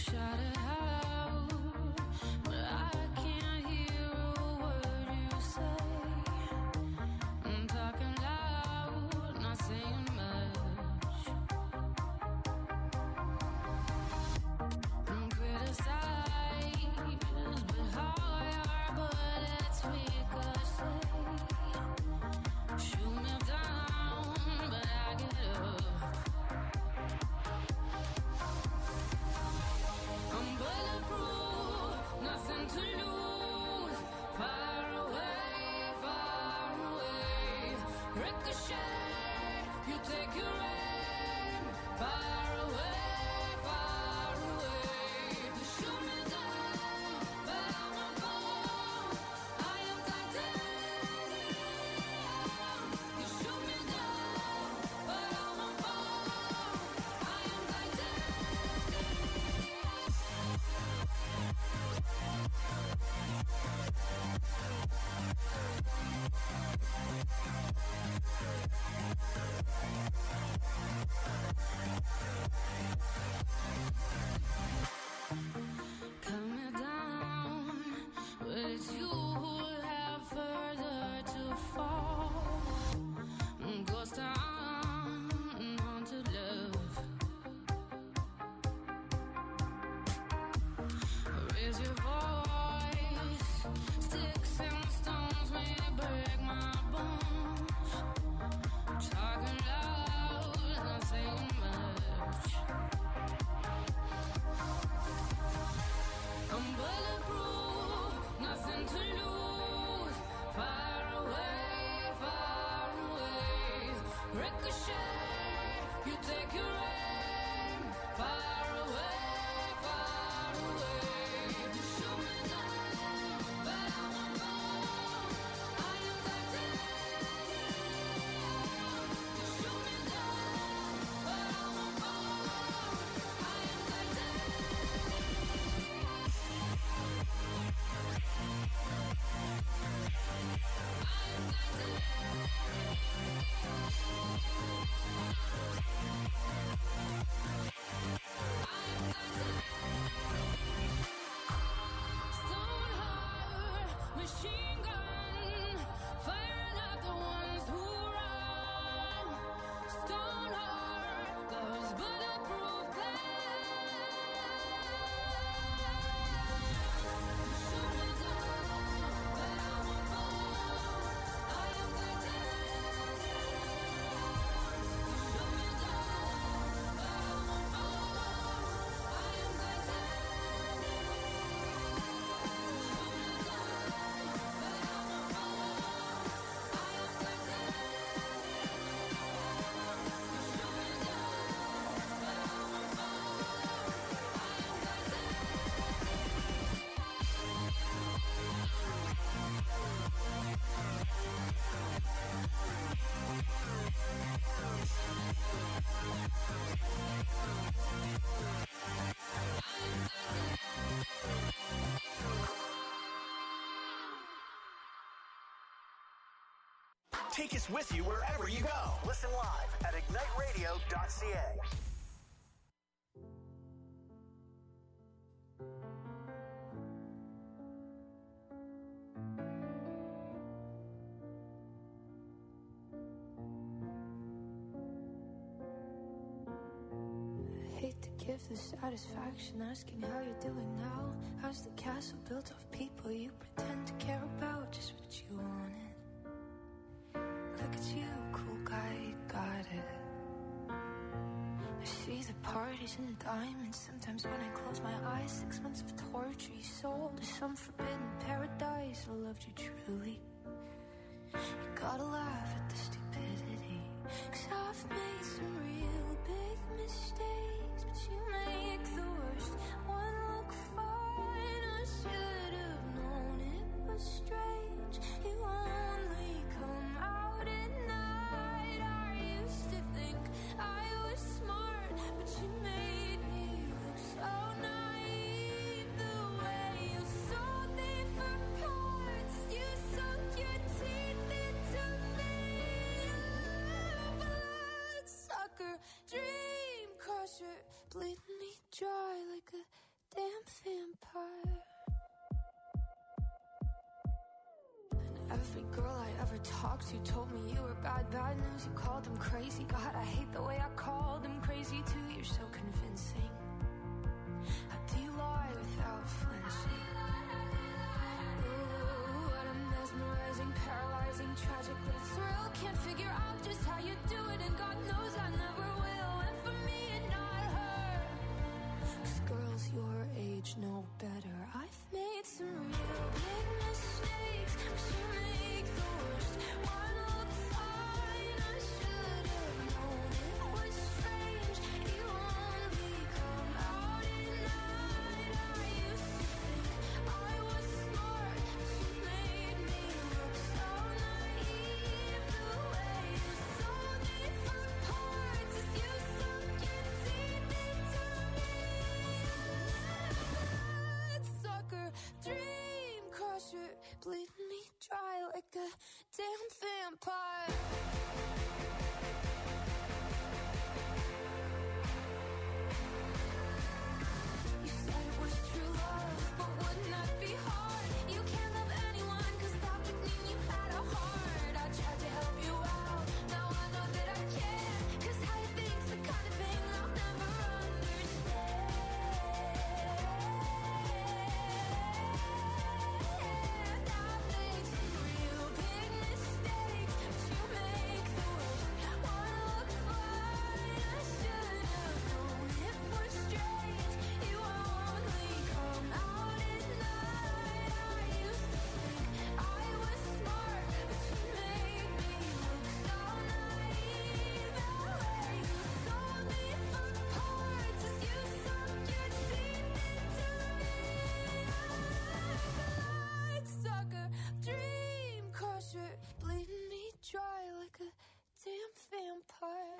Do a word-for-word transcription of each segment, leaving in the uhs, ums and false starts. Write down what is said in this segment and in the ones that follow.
Take us with you wherever you go. Listen live at ignite radio dot c a. Give the satisfaction asking how you're doing now. How's the castle built of people you pretend to care about? Just what you wanted. Look at you, cool guy, you got it. I see the parties and the diamonds. Sometimes when I close my eyes, six months of torture you sold to some forbidden paradise. I loved you truly. You gotta laugh at the stupidity, 'cause I've made some real big mistakes, but you make the worst one look fine. I should have known it was strange. You only come out at night. I used to think I was smart, but you made me look so naive. The way you sold me for parts, you sunk your teeth into me. Oh, blood sucker, dream crusher, bleeding me dry like a damn vampire. And every girl I ever talked to told me you were bad, bad news. You called them crazy. God, I hate the way I called them crazy too. You're so convincing. How do you lie without flinching? Ooh, what a mesmerizing, paralyzing, tragic little thrill. Can't figure out just how you do it, and God knows I never will. And for me and not her, 'cause girls your age know better. I've made some real big mistakes, but you make the worst one look fine. I should have known it was strange. You only come out at night. I used to think I was smart, but you made me look so naive. The way you sold me for parts as you sunk your teeth into me. Bad sucker, dream crusher, bleeding me dry like a damn vampire. You said it was true love, but wouldn't that be hard? You can't love anyone, 'cause that would mean you had a heart. I tried to help you out, now I know that I can't, 'cause how you think's the kind of thing I'll never understand. I've made some real big mistakes, but you make the worst one look fine. I should have known it was strange. You only come out at night. I used to think I was smart, but you made me look so naive. The way you sold me for parts as you sunk your teeth into me. Light sucker, dream crusher, bleeding me dry like a damn vampire.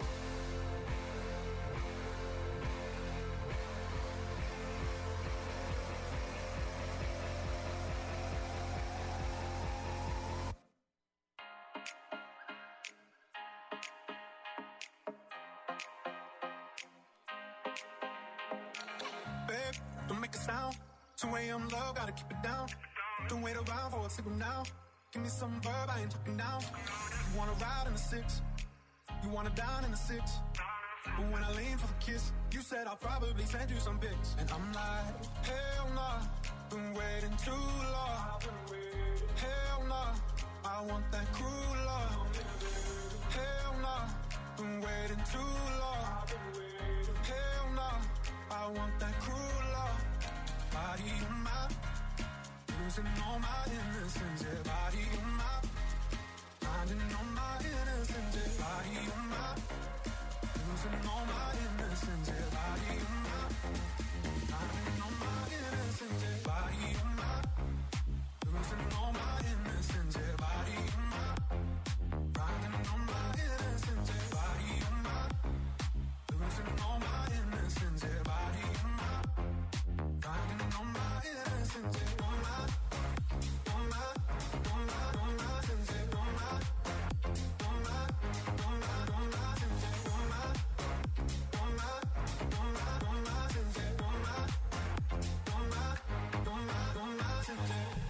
Babe, don't make a sound. two a.m. low, gotta keep it down. Don't wait around for a signal now. Give me some verb, I ain't talking down. You wanna ride in the six, you wanna dine in the six. But when I lean for the kiss, you said I'll probably send you some pics. And I'm like, hell nah, been waiting too long. Hell nah, I want that cruel love. Hell nah, been waiting too long. Hell nah, I want that cruel love. Body on my, losing all my innocence. Yeah, body on my, finding all my innocence. Yeah, body on my, losing all my innocence. Yeah, body on my, finding all my innocence. Yeah, body on my, losing all my innocence. Yeah, body on my, finding all my innocence. Yeah, body on my, losing all my innocence. Yeah, body on my, finding all my innocence. Yeah, all my, all my, all my, all my sins. Yeah, all my, all my, all my, all my sins. Yeah, all my, all my, all my, all my sins. Yeah, all my, all my, all my, all my sins.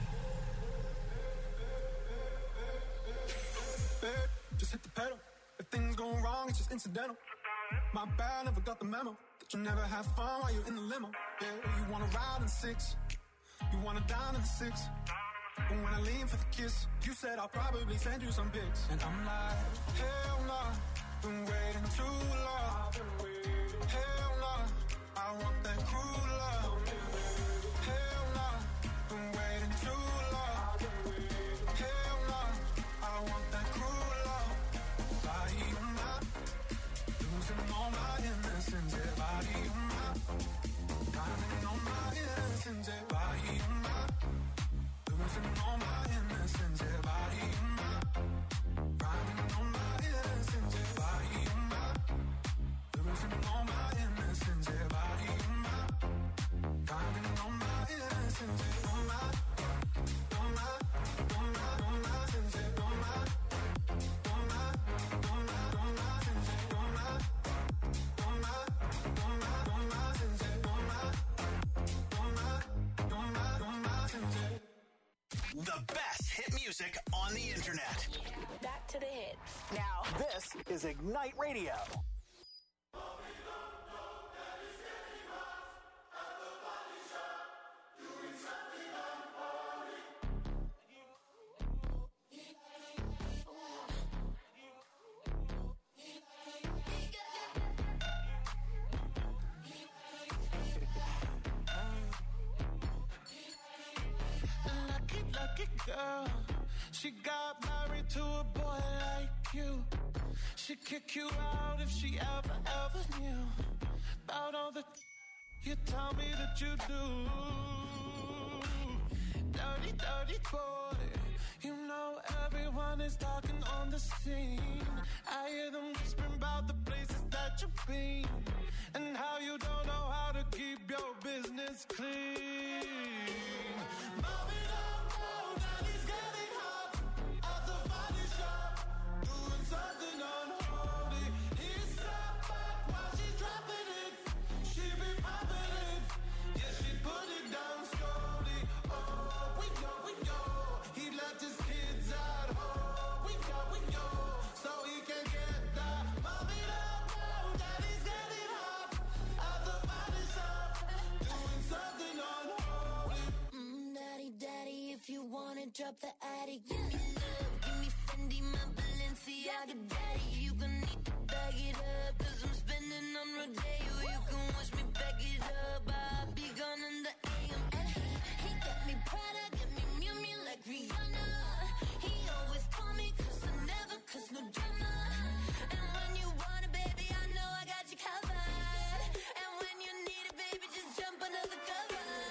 Yeah. Babe, just hit the pedal. If things go wrong, it's just incidental. My bad, never got the memo that you never have fun while you're in the limo. Yeah, you wanna ride in the six, you wanna dine in the six. But when I lean for the kiss, you said I'll probably send you some pics. And I'm like, hell nah, been waiting too long. Hell nah, I want that cruel love. Hell nah, been waiting too long. Hell nah, I want that cruel love. Body on my, losing all my innocence. Yeah, body on my, finding all my innocence. Yeah, body on my, losing all my innocence. Yeah, body on my, finding all my innocence. Yeah, body on my, The best hit music on the internet. Back to the hits. Now, this is Ignite Radio. Girl, she got married to a boy like you. She'd kick you out if she ever, ever knew about all the you tell me that you do. Dirty, dirty boy. You know everyone is talking on the scene. I hear them whispering about the places that you've been and how you don't know how to keep your business clean. Mommy, drop the attic, give me love, give me Fendi, my Balenciaga daddy. You gon' need to bag it up, cause I'm spending on Rodeo. You can watch me back it up, I'll be gone in the A M. And he, he got me Prada, got me Miu Miu like Rihanna. He always call me cause I never cause no drama. And when you want it, baby, I know I got you covered. And when you need it, baby, just jump under the covers.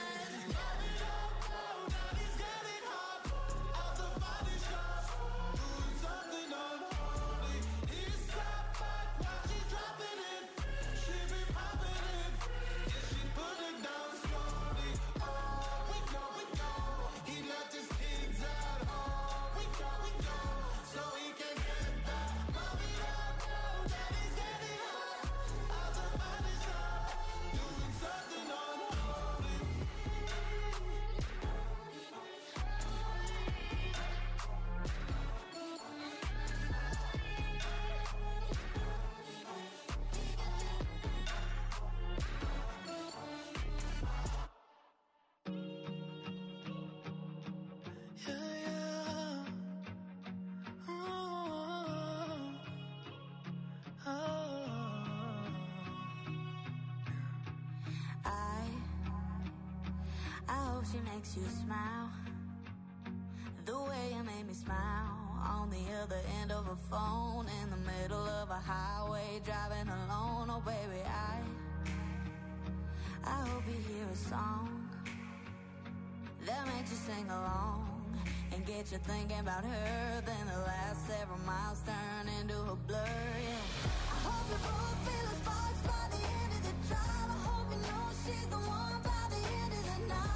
She makes you smile the way you made me smile on the other end of a phone in the middle of a highway driving alone. Oh baby, I I hope you hear a song that makes you sing along and get you thinking about her. Then the last several miles turn into a blur. Yeah, I hope you both feel the sparks by the end of the drive. I hope you know she's the one by the end of the night.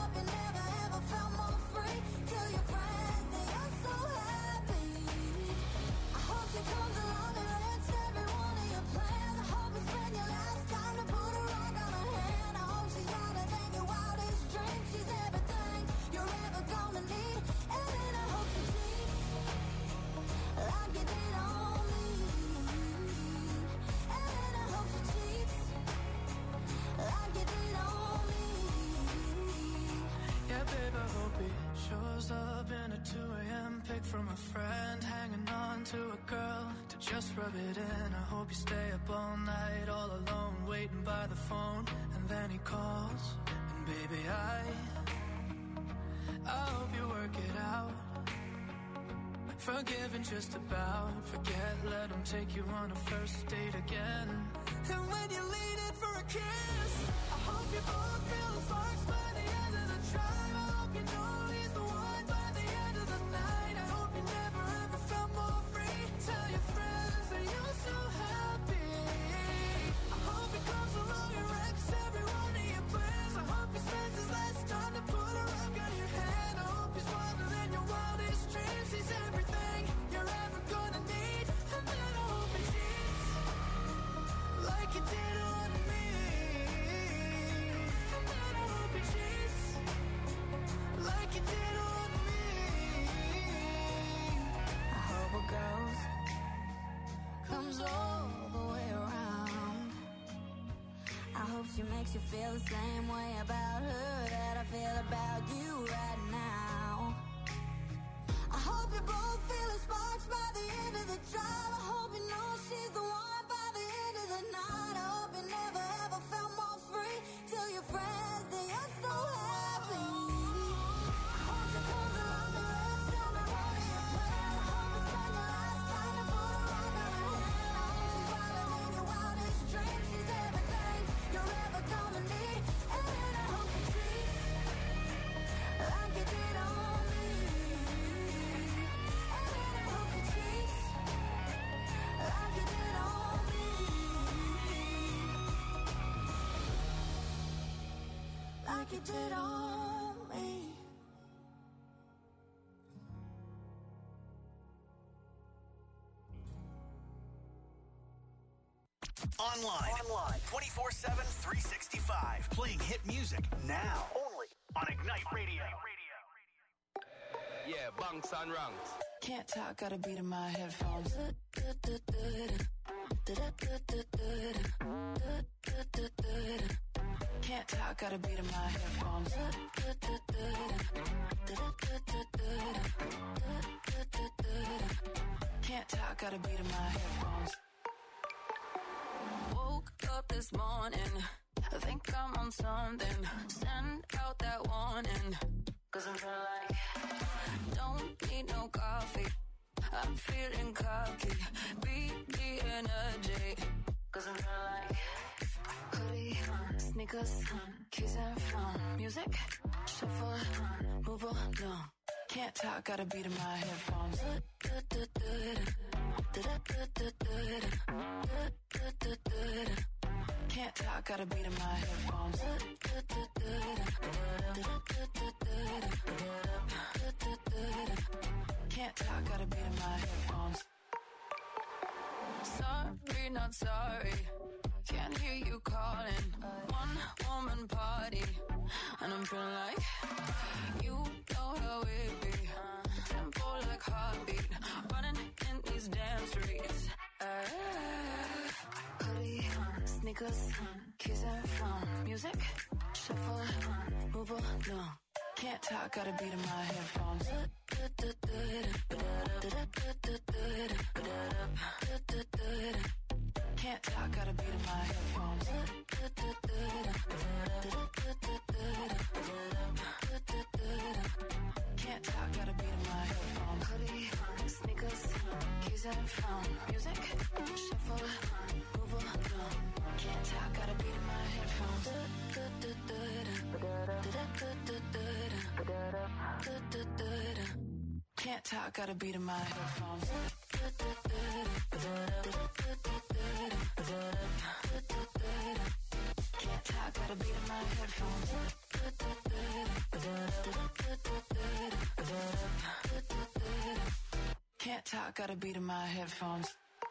She comes along and wrecks every one of your plans. I hope you spend your last time to put a rock on her hand. I hope she's wilder than your wildest dreams. She's everything you're ever gonna need. And then I hope she cheats like you did on me. And then I hope she cheats like you did on me. Yeah, babe, I hope he shows up in a two a.m. pic from a friend, hanging on to a girl to just rub it in. I hope you stay up all night, all alone, waiting by the phone, and then he calls, and baby, I I hope you work it out. Forgiving just about, forget, let him take you on a first date again. And when you lean in for a kiss, I hope you both feel the sparks by the end of the drive. I hope you know he's the one by the end of the night. I hope you never ever felt more free. Tell your friends that you're so happy. I hope he comes along and wrecks every one of your plans. I hope he spends his last time to put a rock on your hand. I hope he's wilder than your wildest dreams. He's everything you're ever gonna need. And then I hope he cheats like you did on me. And then I hope she makes you feel the same way about her that I feel about you right now. I hope you both feel the sparks by the end of the drive. I hope you know she's the one by the end of the night. I hope you never ever felt more free. Tell your friends that you're so happy. I hope she comes along the road, tell me what do you plan. I hope you spend your last time to put a rock on her hand. I hope she's following your wildest dreams. She's everything you're ever gonna need. And I hope she treats like you did on me. And I hope she treats like you did on me. Like you did on me. Online. Online. twenty-four seven, three sixty-five. Playing hit music now. Only on Ignite Radio. Yeah, bunks and ranks. Can't talk, got a beat in my headphones. Can't talk, got a beat in my headphones. Can't talk, got a beat in my headphones. Woke up this morning, I think I'm on something. Send out that warning, cause I'm feeling like don't need no coffee. I'm feeling cocky, beat the energy, cause I'm feeling like hoodie, sneakers, keys and phone, music, shuffle, move along. Can't talk, got a beat in my headphones. Can't talk, got a beat in my headphones. Can't talk, got a beat in my headphones. Sorry, not sorry. Can't hear you calling. One woman party, and I'm feeling like you know how it be. Tempo like heartbeat, running in these damn streets. Uh, hoodie, sneakers, keys and phone, music, shuffle, move along. Can't talk, got a beat in my headphones. Can't talk, got a beat in my headphones. Can't talk, got a beat in my headphones. Hoodie, sneakers, keys and phone, music, shuffle, move along. Can't talk, got a beat in my headphones. Can't talk, got a beat in my headphones. Can't talk, got a beat in my headphones. Can't talk, got a beat in my headphones.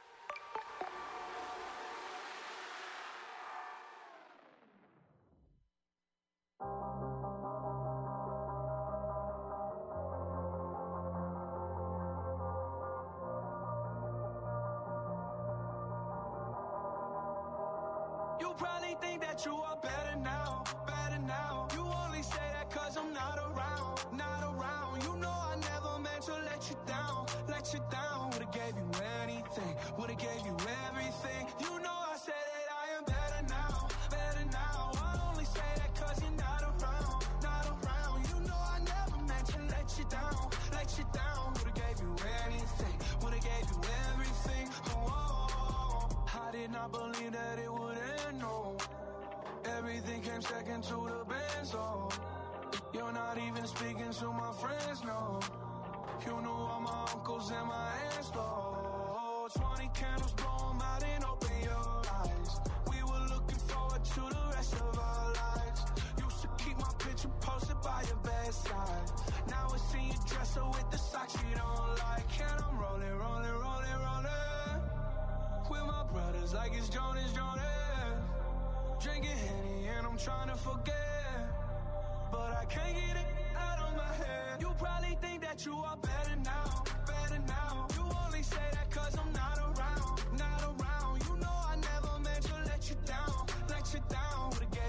You probably think that you are better now, better now. You only say that cause I'm not around, not around. You know I never meant to let you down, let you down. Would've gave you anything, would've gave you everything. You know I said that I am better now, better now. I only say that cause you're not around, not around. You know I never meant to let you down, let you down. Would've gave you anything, would've gave you everything. Oh, oh, oh. I did not believe that it would end, no. Everything came second to the band, so you're not even speaking to my friends, no. You knew all my uncles and my aunts, Lord. Twenty candles, blow 'em out and open your eyes. We were looking forward to the rest of our lives. Used to keep my picture posted by your bedside. Now I see you dress her with the socks you don't like. And I'm rolling, rolling, rolling, rolling with my brothers like it's Jonas, Jonas. Drinking Henny and I'm trying to forget, but I can't get it out of my head. You probably think that you are better now, better now. You only say that cause I'm not around, not around. You know I never meant to let you down, let you down. Would've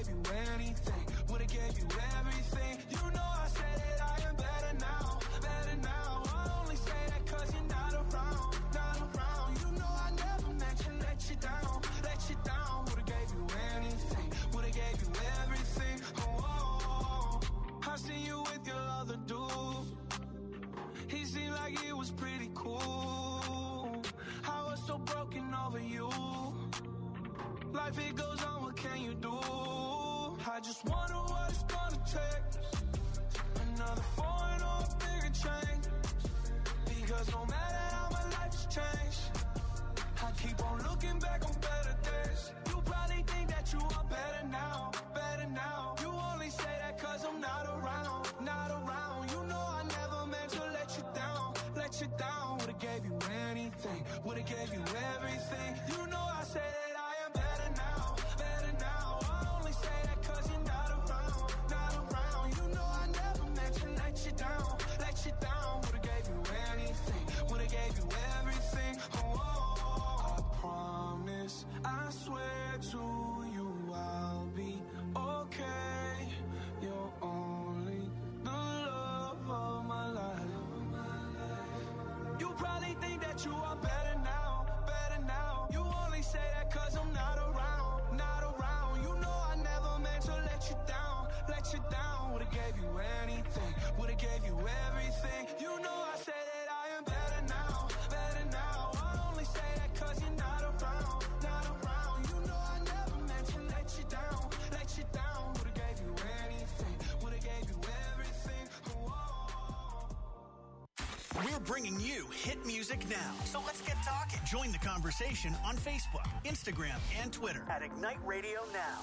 life it goes on, what can you do? I just wonder what it's gonna take. Another foreign or a bigger change. Because no matter how my life has changed, I keep on looking back on better days. You probably think that you are better now, better now. You only say that cause I'm not around, not around. You know I never meant to let you down, let you down. Would've gave you anything, would've gave you everything. You know I said that I am better now, better now. I only say that cause you're not around, not around. You know I never meant to let you down, let you down. Would've gave you anything, would've gave you everything. Oh, oh, oh. I promise, I swear to you I'll be okay. You're only the love of my life. You probably think that you are better now, better now. You only say that cause I'm not around, not around. You know I never meant to let you down, let you down. Would've gave you anything, would've gave you everything. You know I say that I am better now, better now. I only say that cause you're not around, not around. You know I never meant to let you down, let you down. Would've gave you anything, would've gave you everything. Oh, oh. We're bringing you hit music now. So let's get talking. Join the conversation on Facebook, Instagram, and Twitter at Ignite Radio Now.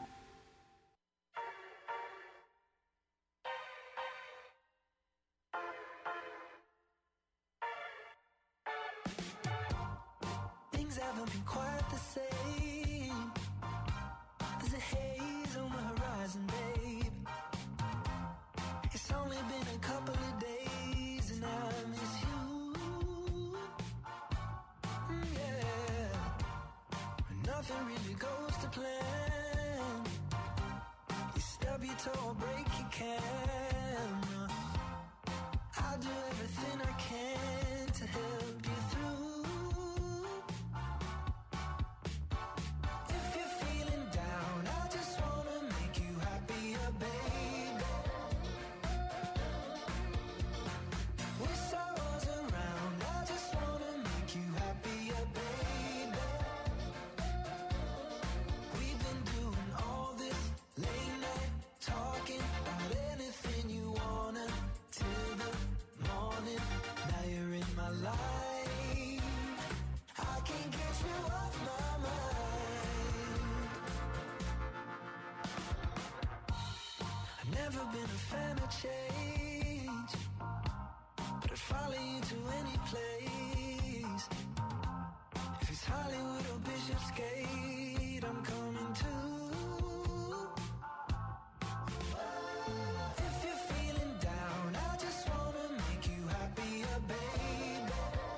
Things haven't been quite the same. There's a haze on the horizon, babe. It's only been a couple of days and I miss you. Mm, yeah. Nothing really goes to plan. You stub your toe or break your camera. I'll do everything I can to help you through. If you're feeling down, I just wanna make you happier, baby. Wish I was around, I just wanna make you happier, baby. We've been doing all this late night talking about anything you wanna till the morning. Now you're in my life, I can't get you off my mind. I've never been a fan of change, but I'd follow you to any place. If it's Hollywood or Bishopsgate, I'm coming too. If you're feeling down, I just wanna make you happier, baby.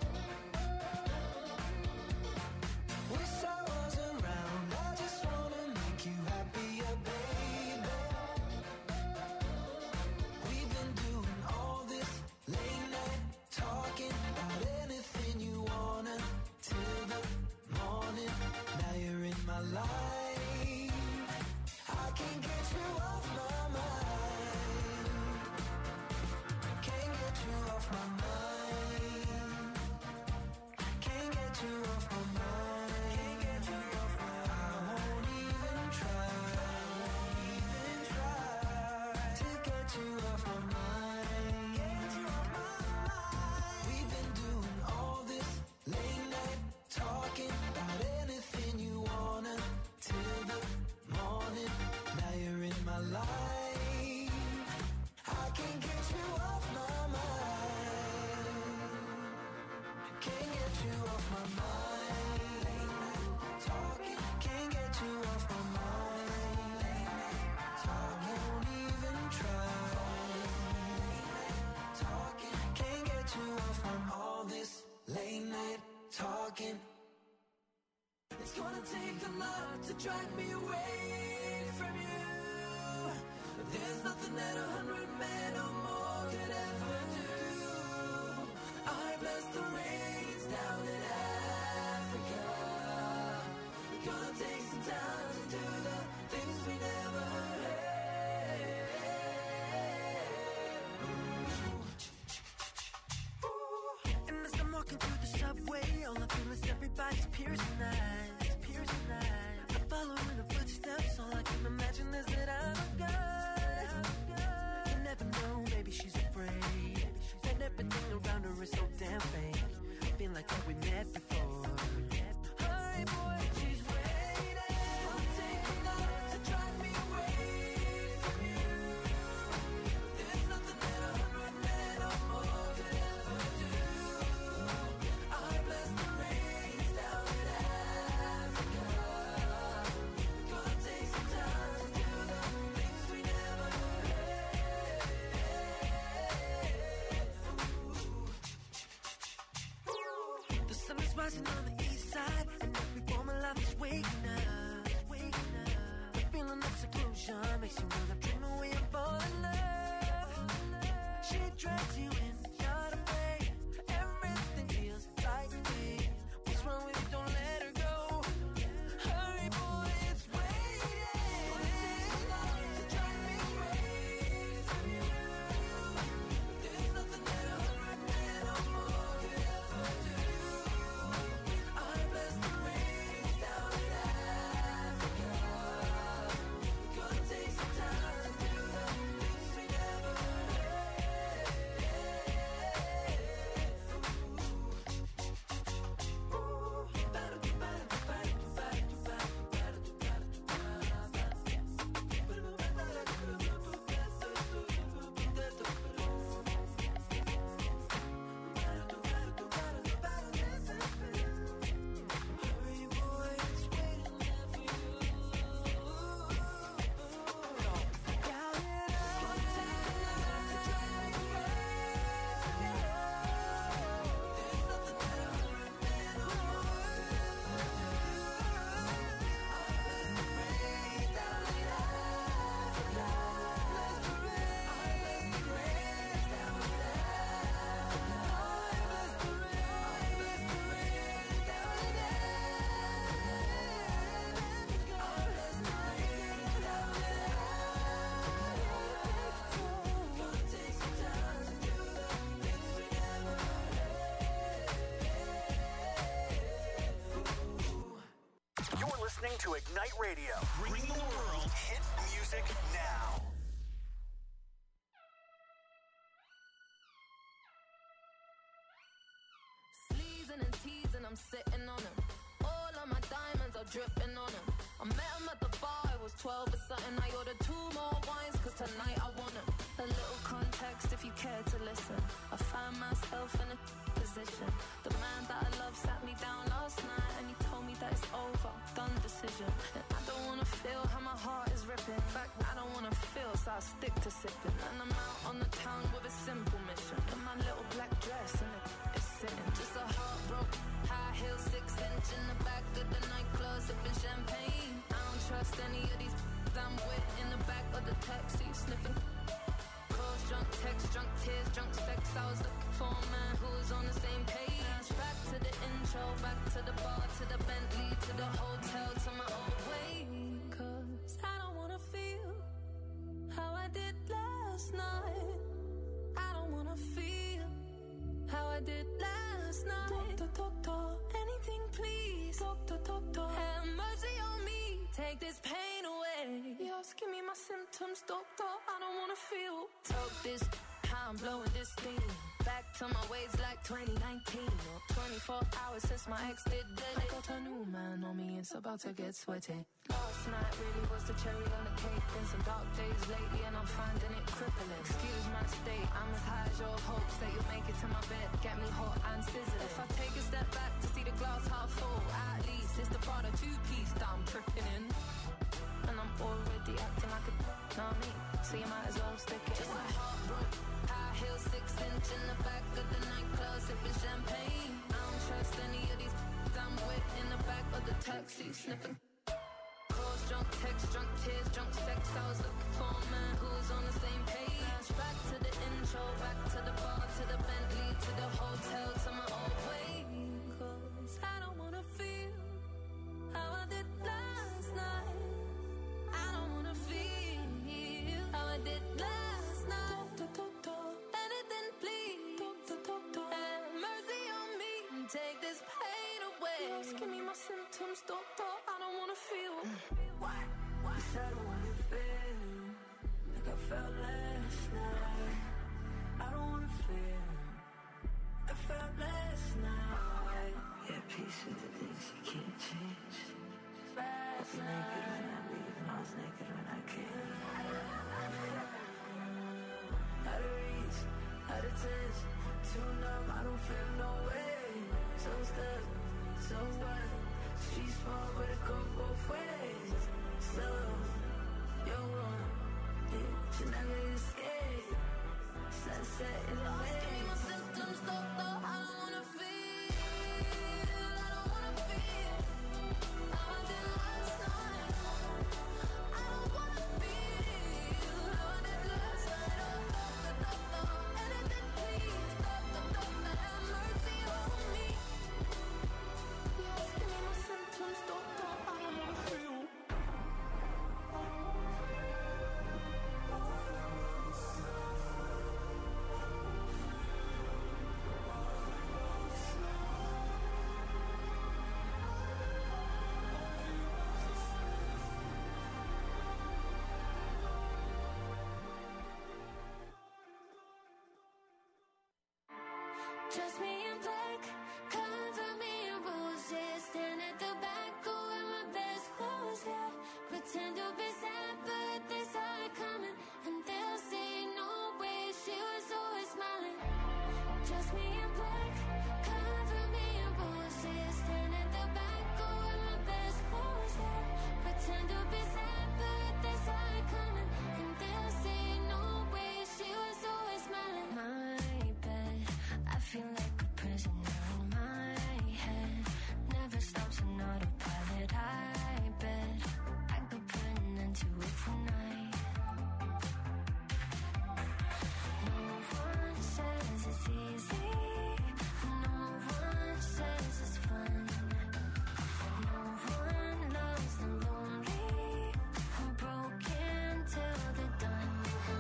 Wish I was around, I just wanna make you happier, baby. We've been doing all this late night talking about anything you wanna till the morning. Now you're in my life, I can't get you off my mind. Can't get you off my mind. Can't get you off my mind. Can't get you off my mind. I won't even try, even try to get you off my mind. Get you off my mind. We've been doing all this late night talking about anything you wanna till the morning. Now you're in my life, I can't get you off my mind. Can't get you off my mind. Late night talking, can't get you off my mind. Late night talking, won't even try. Late night talking, can't get you off from all this late night talking. It's gonna take a lot to drive me away from you. There's nothing that a hundred men or more could ever do. I bless the rains down in Africa. Gonna take some time to do the things we never had. And as I'm walking through the subway, all I feel is everybody's piercing eyes, piercing eyes. dancing on the east side, and just before my life is waking up, waking up. The feeling of seclusion makes you wanna dream away and fall in love. She drags you in, not afraid. Everything feels right to me. What's wrong with you? Don't let her go. Hurry, boy, it's waiting to drive me crazy. There's nothing that a hundred men or more could ever do. I bless the rain down in Africa. Gonna take some time to do the things we never hurry, boy, it's waiting there for you. Down in Africa, to drive me crazy. There's nothing that a hundred men or more could ever do. I bless the rain down in Africa. Bless the rain. I bless the rain down in Africa. I bless the rain. I bless the rain down in Africa. I bless the rain down in Africa. Gonna take some time to do the things we never You're listening to Ignite Radio, bringing the world hit music now. Sleezing and teasing, I'm sitting on him. All of my diamonds are dripping on him. I met him at the bar, I was twelve or something. I ordered two more wines, cause tonight I want him. A little context if you care to listen. I found myself in a position. The man that I love sat me down last night and he told me that it's over, done decision. And I don't wanna feel how my heart is ripping. In fact, I don't wanna feel, so I'll stick to sipping. And I'm out on the town with a simple mission. In my little black dress and it's sitting. Just a heartbroken, high heel, six inch in the back of the nightclub, sipping champagne. I don't trust any of these I'm with in the back of the taxi, sniffing. Calls, drunk text, drunk tears, drunk sex. I was looking for a man who was on the same page. Back to the intro, back to the bar, to the Bentley, to the hotel, to my old way. Cause I don't wanna feel how I did last night. I don't wanna feel how I did last night. Doctor, doctor, anything please. Doctor, doctor, have mercy on me. Take this pain away. You're asking me my symptoms, doctor. I don't wanna feel. Talk this, how I'm blowing this steam. Back to my ways like twenty nineteen. Or twenty-four hours since my ex did dead. I got a new man on me, it's about to get sweaty. Last night really was the cherry on the cake. Been some dark days lately and I'm finding it crippling. Excuse my state, I'm as high as your hopes that you'll make it to my bed. Get me hot and sizzling. If I take a step back to see the glass half full, at least it's the Prada two-piece that I'm tripping in. And I'm already acting like a know me, so you might as well stick it. Just a heartbroken, high heel, six inch in the back of the nightclub, sipping champagne. I don't trust any of these I'm with in the back of the taxi, sniffing. Calls, drunk text, drunk tears, drunk sex. I was looking for a man who was on the same page. Back to the intro, back to the bar, to the Bentley, to the hotel, to my old way. Cause I don't wanna feel how I did last night. I don't wanna feel how I did last night. Doctor, doctor, anything please. Doctor, doctor, have mercy on me. Take this pain away. You're asking me my symptoms, doctor. I don't wanna feel. What? What? I don't wanna feel like I felt last night. I don't wanna feel I felt last night. Yeah, peace with the things you can't change. Last night. Naked when I leave, and I was naked when I came. Out of reach, out of touch, too numb, I don't feel no way. So stuck, so what? Streets small, but it go both ways. So, you're one, yeah, you never escape. Sunset in the way. Give me my symptoms, doctor. I don't wanna feel. I Dress me in black, cover me in roses. Stand at the back, go in my best clothes, yeah. Pretend to be sad, but they saw it coming. And they'll say no way, she was always smiling. Dress me in black, cover me in roses. Stand at the back, go in my best clothes, yeah. Pretend to be sad, but they saw it coming. And they'll say no way, she was always smiling. My bed, I feel like a prisoner in my head. Never stops an autopilot. I bet I could put an end to it tonight. No one says it's easy. No one says it's fun. No one loves the lonely. I'm broken till they're done.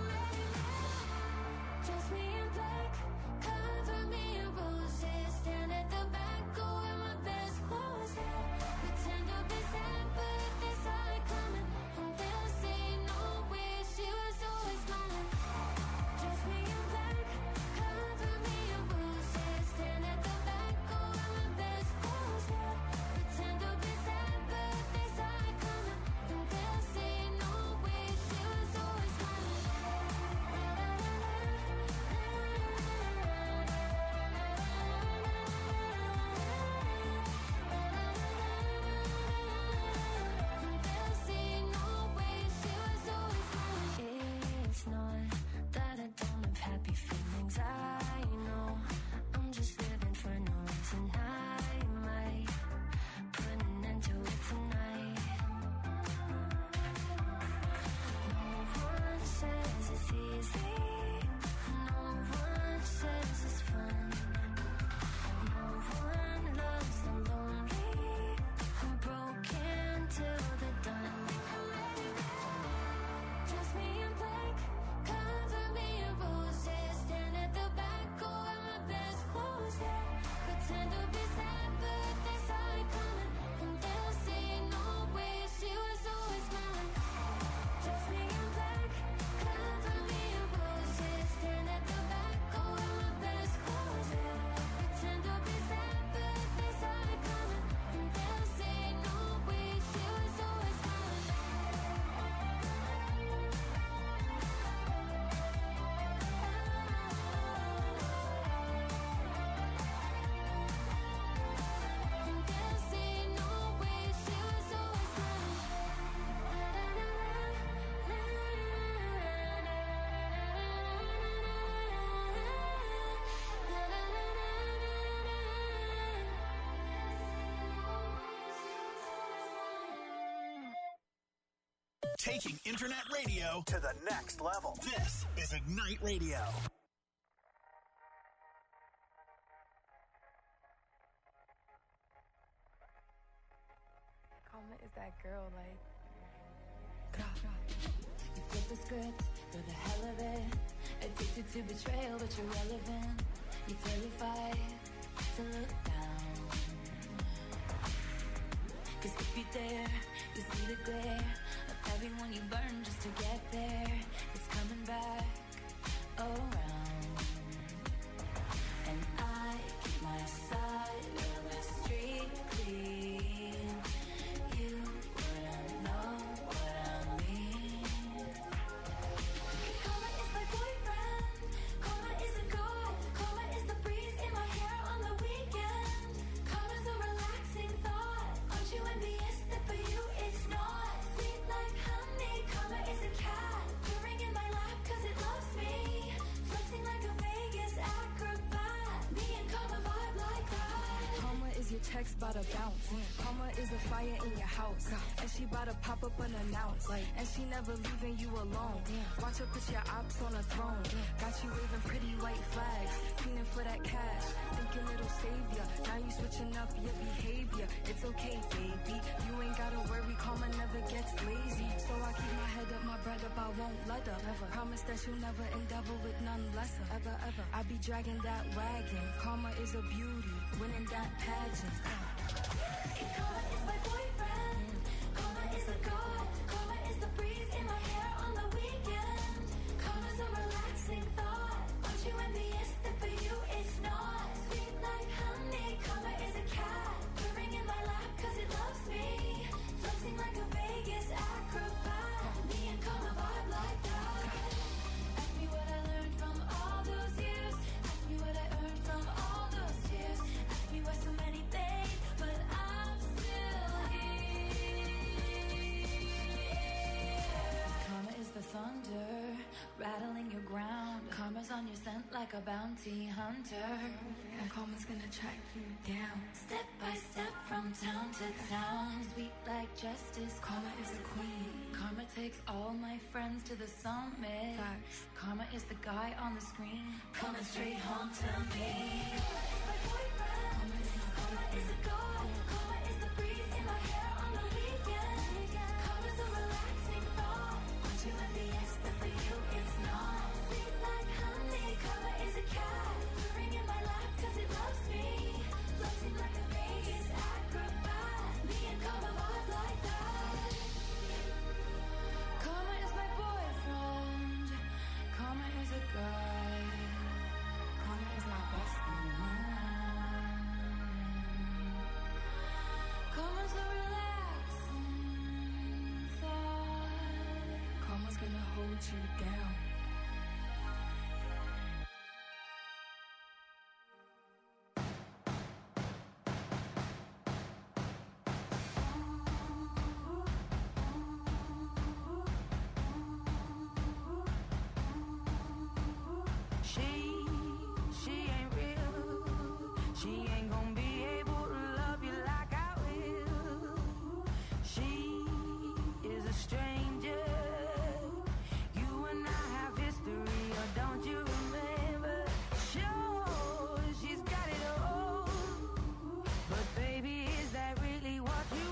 Dress me in black, cover me in roses. Stand at the back, go in my best clothes, yeah. Pretend to be sad, but they saw it coming. And they'll say no way, she was always smiling. Dress me in black, cover me in roses. Stand at the back, go in my best clothes, yeah. Pretend to be sad, but they saw it coming. And they'll say no way, she was always smiling. It's not that I don't have happy feelings, I know. I'm just living for no reason. I might put an end to it tonight. No one says it's easy. No one says it's fun. No one loves the lonely. I'm broken till they're done. Dress me in black, cover me in roses. Stand at the back, go in my best clothes, yeah. Pretend to be sad, but they saw it coming. And they'll say no way, she was always smiling. Dress me in black, cover me in roses. Stand at the back, go in my best clothes, yeah. Pretend to be sad, but they saw it coming. And they'll say no way, she was always smiling. And they'll say no way, she was always Taking internet radio to the next level. This is Ignite Radio. Karma is that girl, like. You flip the script for the hell of it. Addicted to betrayal, but you're relevant. You're terrified to look down. Cause if you dare, you see the glare of everyone you burn just to get there. It's coming back around. And I keep my side of the street clean. You wouldn't know what I mean. Karma is my boyfriend. Karma is a god. Karma is the breeze in my hair on the weekend. Karma's a relaxing thought. Aren't you envious that for you it's not? Sweet like honey. Karma is a cat purring in my lap cause it loves me. Flexing like a Vegas acrobat. Me and Karma vibe like that. Karma is your text bout to bounce. Karma is a fire in your house. And she bout to pop up unannounced. And she never leaving you alone. Watch her put your ops on a throne. Got you waving pretty white flags. Fiending for that cash. Thinking it'll save ya. Now you switching up your behavior. It's okay, baby. You ain't gotta worry. Karma never gets lazy. So I keep my head up, my bread up. I won't let up. Ever. Promise that you'll never endeavor with none lesser. Ever, ever. I be dragging that wagon. Karma is a beauty. Winning that pageant. Karma is my boyfriend. Karma is a god. Karma is the breeze in my hair on the weekend. Karma's a relaxing thought. Aren't you envious that for you it's not? like a bounty hunter, and karma's gonna track you down. Step by step from town to town, sweet like justice. Karma is the queen. Karma takes all my friends to the summit. Facts. Karma is the guy on the screen, coming straight home to me. Karma is my boyfriend. Karma is my Karma is the god. Karma is the breeze in my hair on the weekend. Karma's a relaxing thought. Want you in the yes, but for you it's not. Sweet like honey. Karma is a cat. Purring in my lap cause it loves me. Floating like a Vegas acrobat. Me and karma vibe like that. Karma is my boyfriend. Karma is a guy. Karma is my bestie. Karma's a relaxing thought. Karma's gonna hold you down. She, she ain't real. She ain't gonna be able to love you like I will. She is a stranger. You and I have history, or don't you remember? Sure, she's got it all. But baby, is that really what you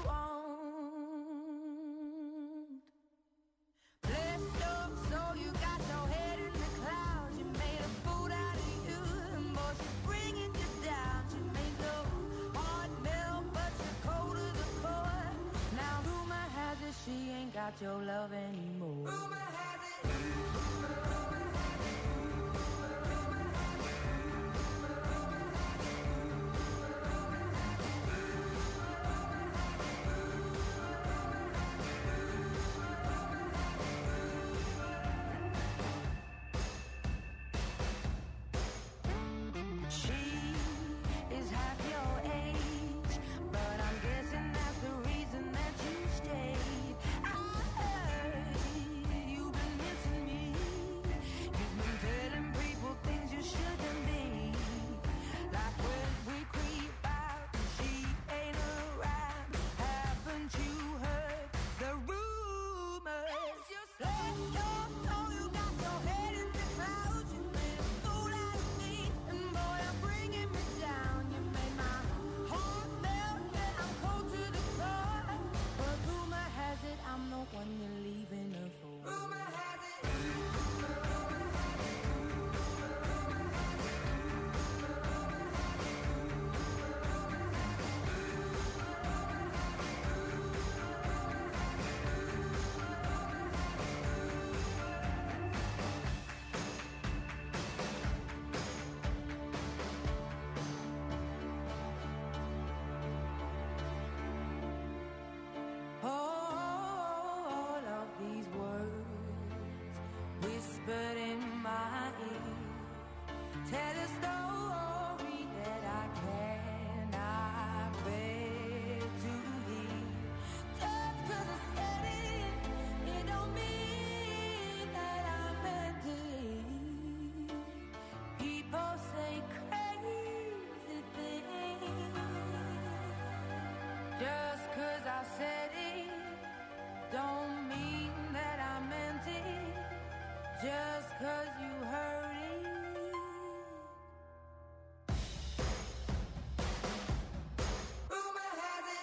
want? Blessed up, so you got your head in the clouds. You made a fool out of you, and boy, she's bringing you down. She made your heart melt, but you're cold to the core. Now rumor has it she ain't got your love anymore. Rumor has it. She is half your age, but I'm guessing that's the reason that you stayed. I heard you've been missing me. You've been telling people things you shouldn't be. Like when we creep out and she ain't around. Haven't you heard the rumors? Bless your soul, you got your head in the clouds. You made a fool out of me, and boy, you're bringing me down. You made my heart melt, yeah, I'm cold to the core. But rumor has it I'm the one you're leaving her for. Rumor has it. All of these words whispered in my ear tell a story that I cannot bear to hear. Just 'cause I said it, it don't mean that I meant it. People say crazy things. Just 'cause I said it, don't mean that I meant it. Just 'cause you heard it. Rumor has it.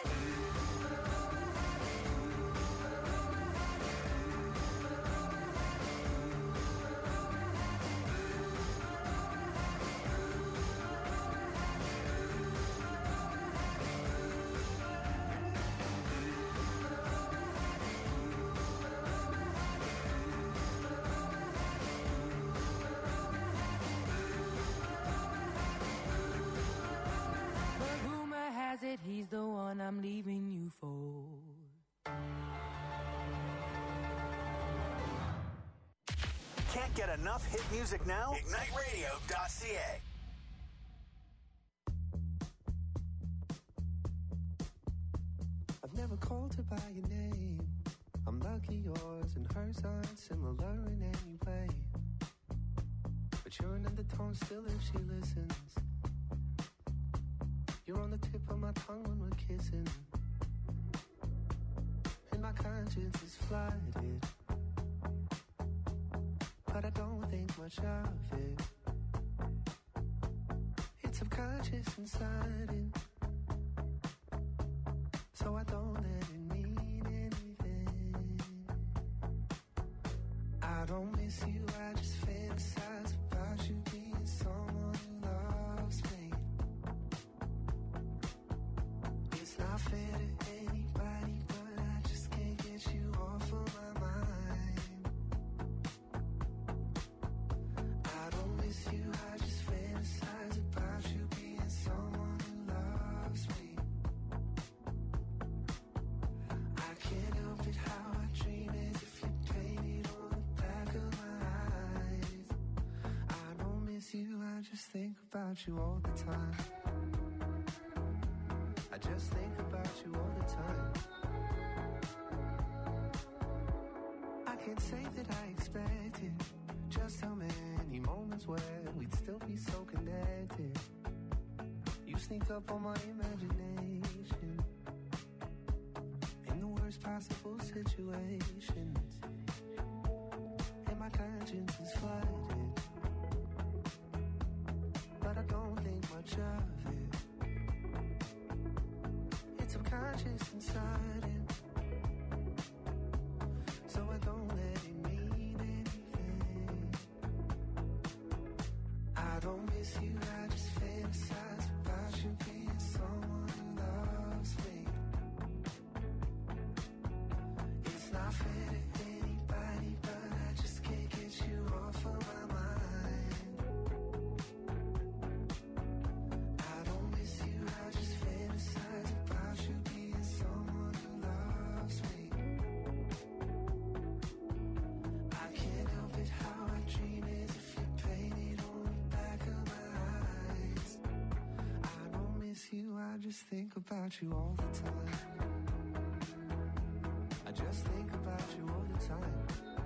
But rumor has it he's the one I'm leaving you for. Can't get enough hit music now? ignite radio dot c a. I've never called her by your name. I'm lucky yours and hers aren't similar in any way. but you're an undertone still if she listens. You're on the tip of my tongue when we're kissing, and my conscience is flooded, but I don't think much of it. It's subconscious inside it, so I don't let it mean anything. I don't miss you, I just fantasize about you being someone who loves me. It's not fair to anybody, but I just can't get you off of my mind. I don't miss you, I just fantasize about you being someone who loves me. I can't help it how I dream as if you painted on the back of my eyes. I don't miss you, I just think about you all the time. I just think about you all the time. I can't say that I expected just how many moments where we'd still be so connected. You sneak up on my imagination in the worst possible situations, and my conscience is flooded, but I don't think much of it. It's subconscious inside it, so I don't let it mean anything. I don't miss you, I just fantasize about you being someone who loves me. It's not fair to anybody, but I just can't get you off of my mind. I don't miss you, I just fantasize about you being someone who loves me. I can't help it how I dream as if you painted on the back of my eyes. I don't miss you, I just think about you all the time. I just think about you all the time.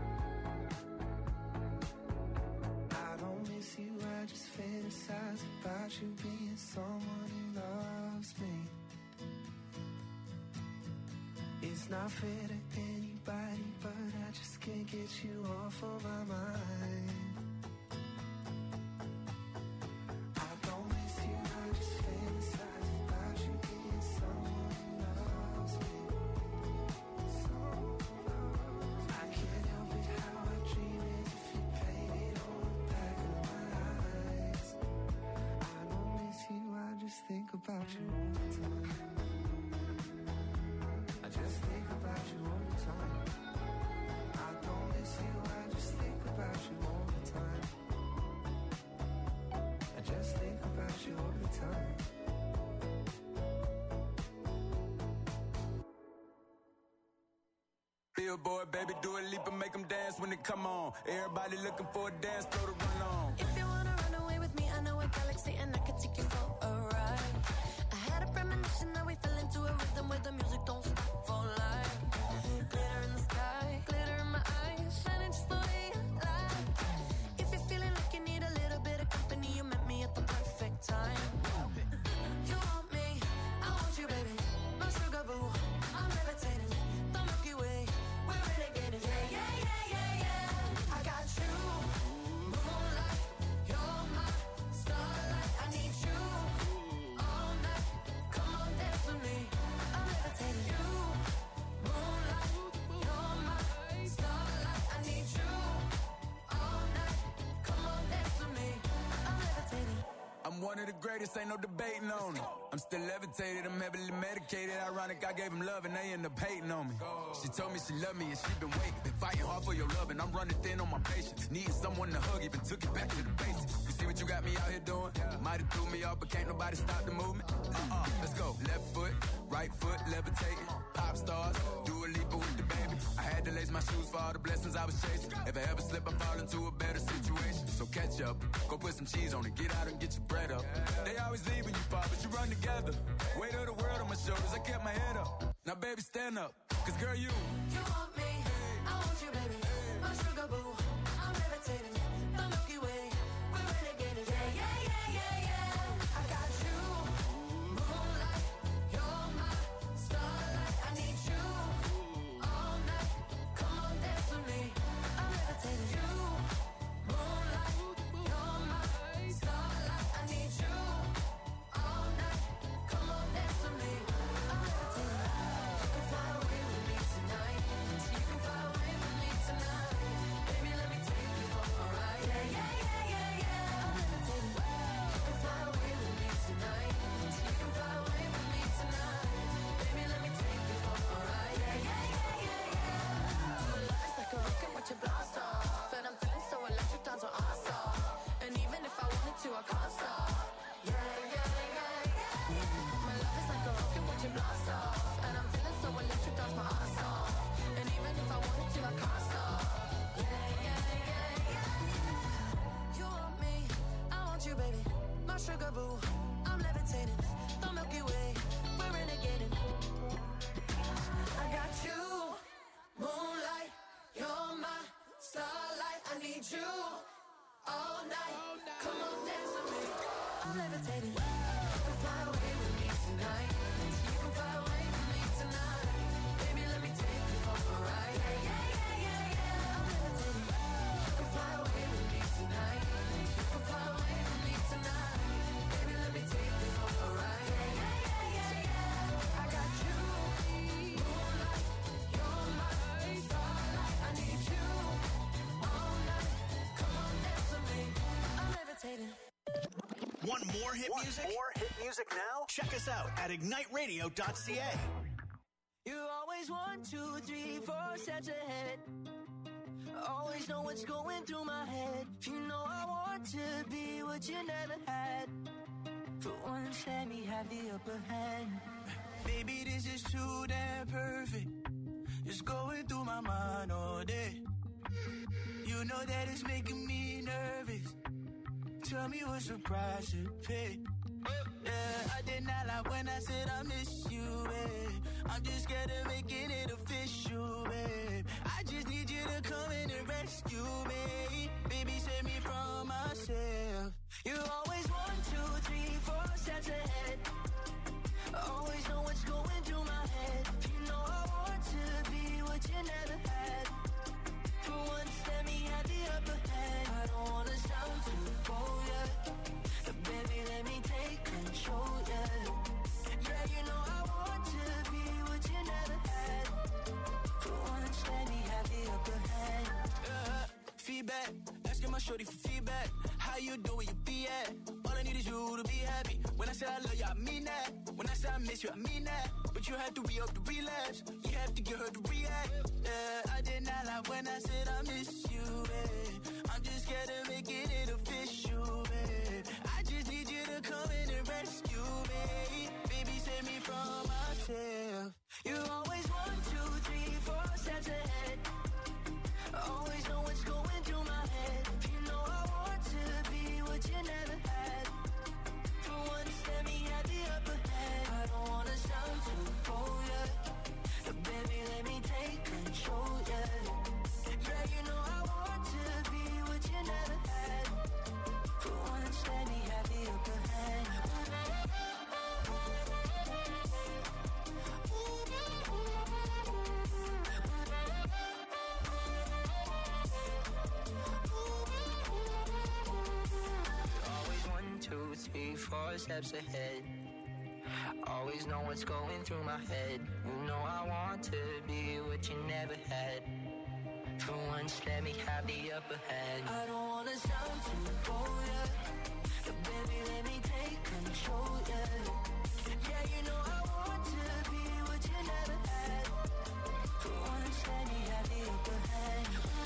I don't miss you, I just fantasize about you being someone who loves me. It's not fair to anybody, but I just can't get you off of my mind. I don't miss you, I just fantasize about you being someone who loves me. I can't help it how I dream as if you painted on the back of my eyes. I don't miss you, I just think about you all the time. I just think about you all the time. I don't miss you, I just think about you all the time. I just think about you all the time. Billboard, baby, do a leap and make them dance when they come on. Everybody looking for a dance floor to run on. If you wanna run away with me, I know a galaxy and I can take you for a ride. I had a premonition that we fell into a rhythm where the music don't stop for life. Glitter in the sky, glitter in my eyes, shining just the way you like. If you're feeling like you need a little bit of company, you met me at the perfect time. You want me, I want you, baby. My sugar boo, I'm levitating. The Milky Way, we're renegading. Yeah, yeah, yeah, yeah, yeah. I got you, moonlight. You're my starlight. I need you all night. Come on, dance with me. I'm levitating. You, moonlight. You're my starlight. I need you all night. Come on, dance with me. I'm levitating. I'm one of the greatest, ain't no debating on it. I'm still levitated, I'm heavily medicated. Ironic, I gave them love and they end up hating on me. She told me she loved me and she been waiting. Been fighting hard for your love and I'm running thin on my patience. Needing someone to hug, even took it back to the basics. You see what you got me out here doing? Might have threw me off, but can't nobody stop the movement. Uh-uh, let's go. Left foot, right foot, levitating. Pop stars, do a leap with the baby. I had to lace my shoes for all the blessings I was chasing. If I ever slip, I fall into a better situation. So catch up, go put some cheese on it, get out and get your bread up. They always leave when you fall, but you run together. Weight of the world on my shoulders, I kept my head up. Now baby, stand up, cause girl, you You want me, I want you, baby. My sugar boo, I'm levitating. The Milky Way, we're I'm levitating. You can fly away with me tonight. You can fly away with me tonight. Baby, let me take you for a ride. Yeah, yeah, yeah, yeah, yeah. I'm levitating. You can fly away with me tonight. You can fly away with me tonight. Baby, let me take you for a ride. Yeah, yeah, yeah, yeah, yeah. I got you, moonlight. You're my starlight. I need you all night. Come on, dance with me. I'm levitating. Want more hit Want music? more hit music now? Check us out at ignite radio dot c a. You always one, two, three, four steps ahead. Always know what's going through my head. You know I want to be what you never had. For once, let me have the upper hand. Baby, this is too damn perfect. It's going through my mind all day. You know that it's making me nervous. Tell me what surprise to pay. Yeah, I did not lie when I said I miss you, babe. I'm just scared of making it official, babe. I just need you to come in and rescue me. Baby, save me from myself. You always one, two, three, four steps ahead. Always know what's going through my head. You know I want to be what you never had. For once, let me have the upper hand. I don't wanna sound too bold, yeah. But baby, let me take control, yeah. Yeah, you know I want to be what you never had. For once, let me have the upper hand. Uh, feedback, asking my shorty for feedback. How you doing, where you be at? All I need is you to be happy. When I say I love you, I mean that. When I say I miss you, I mean that. But you have to re-up the relapse. You have to get her to react. Yeah, I did not lie when I said I miss you, babe. I'm just scared of making it official, babe. I just need you to come in and rescue me. Baby, save me from myself. You always one, two, three, four steps ahead. Always know what's going through my head. You know I want to be what you never had. For once, let me have the upper hand. I don't wanna sound too bold, yeah. But baby, let me take control, yeah. Yeah, you know I want to be what you never had. For once, let me have the upper hand. Always one, two, three, four steps ahead. Always know what's going through my head. You know I want to be what you never had. For once, let me have the upper hand. I don't wanna sound too bold, yeah. But baby, let me take control, yeah. Yeah, you know I want to be what you never had. For once, let me have the upper hand.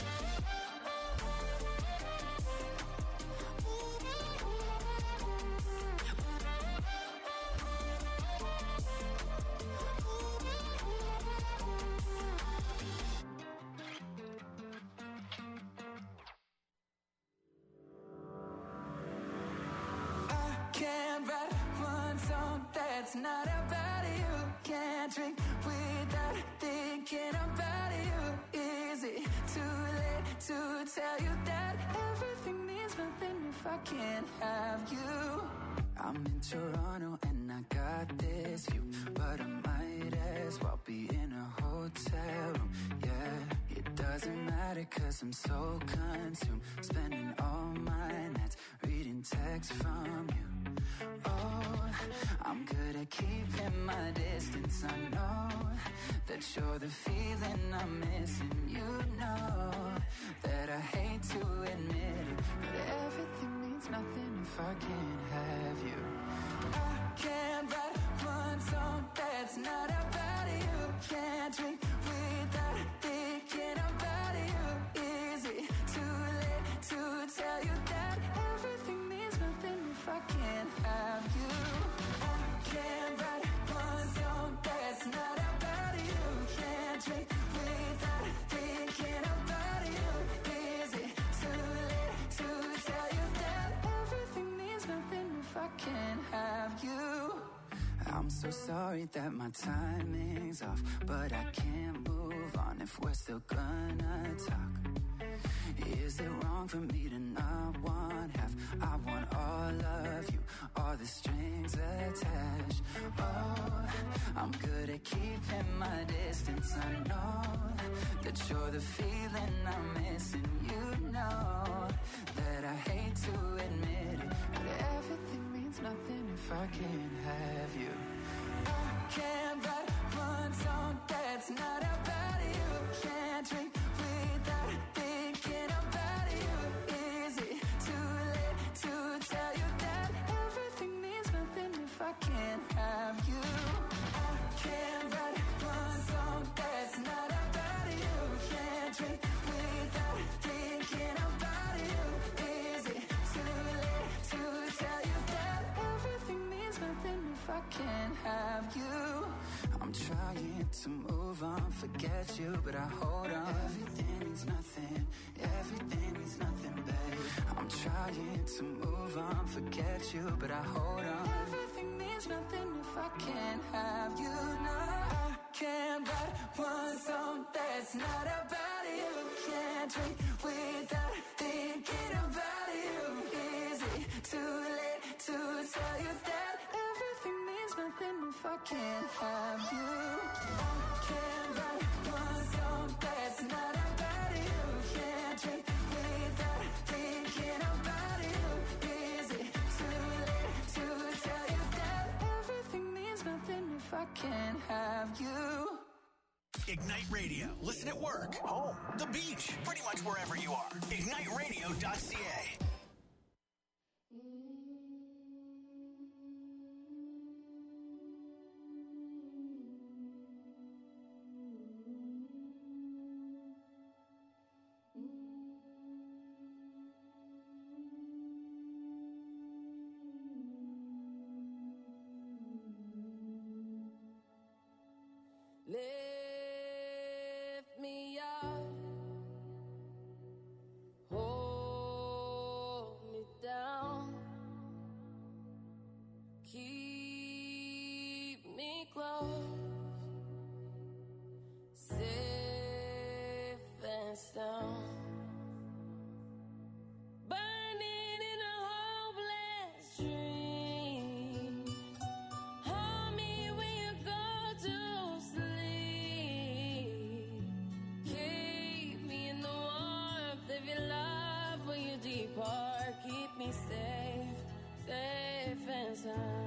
Can't write one song that's not about you. Can't drink without thinking about you. Is it too late to tell you that everything means nothing if I can't have you? I'm in Toronto and I got this view, but I might as well be in a hotel room. Yeah, it doesn't matter cause I'm so consumed, spending all my nights reading texts from you. Oh, I'm good at keeping my distance. I know that you're the feeling I'm missing. You know that I hate to admit it, but everything means nothing if I can't have you. I can't write one song that's not about you. Can't drink without thinking about you. Is it too late to tell you that everything means nothing if I can't have you? I can't write one song that's not about you. Can't drink without thinking about you. Is it too late to tell you that everything means nothing if I can't have you? I'm so sorry that my timing's off, but I can't move on if we're still gonna talk. Is it wrong for me to not want half? I want all of you, all the strings attached. Oh, I'm good at keeping my distance. I know that you're the feeling I'm missing. You know that I hate to admit it, but everything means nothing if I can't have you. I can't write one song that's not about you. Can't drink without thinking about you. Is it too late to tell you that everything means nothing if I can't have you? I can't write one song that's not about you. Can't drink without thinking about you. Is it too late to tell you that everything means nothing if I can't have you? I'm trying to move on, forget you, but I hold on. Everything means nothing, everything means nothing, babe. I'm trying to move on, forget you, but I hold on. Everything means nothing if I can't have you. No, I can't write one song that's not about you. Can't drink without thinking about you. Is it too late to tell you that everything means nothing if I can't have you? I can't write one song that's not about you. Can't drink without thinking about you. Is it too late to tell you that everything means nothing if I can't have you? Ignite Radio. Listen at work, home, the beach, pretty much wherever you are. ignite radio dot c a. Lift me up, hold me down, keep me close, safe and sound. Burning in a hopeless dream. Hold me when you go to sleep. Keep me in the warmth of your love when you depart. Keep me safe, safe and sound.